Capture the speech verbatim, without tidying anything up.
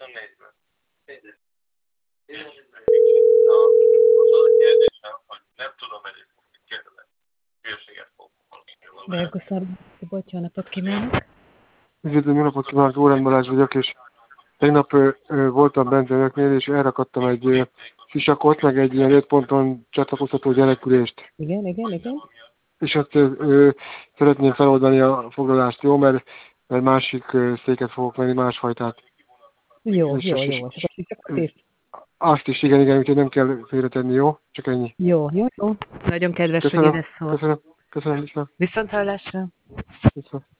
Belgoszar, Szibot, jó napot kívánok! Üdvözlöm, jó napot kívánok, Órán Balázs vagyok, és tegnap ö, ö, voltam bent önöknél, és elrakadtam egy ö, sisakot, meg egy ilyen öt ponton csatlakozható gyerekülést. Igen, igen, igen. És azt ö, ö, szeretném feloldani a foglalást, jó, mert, mert másik ö, széket fogok venni, másfajtát. Jó, És, jó, és, jó. Csak a és, sisakot ö, is? azt is, igen, igen, úgyhogy nem kell félretenni, jó? Csak ennyi. Jó, jó, jó. Nagyon kedves, hogy Köszönöm, ide szól. köszönöm, köszönöm, viszont. Viszont hallásra. viszont.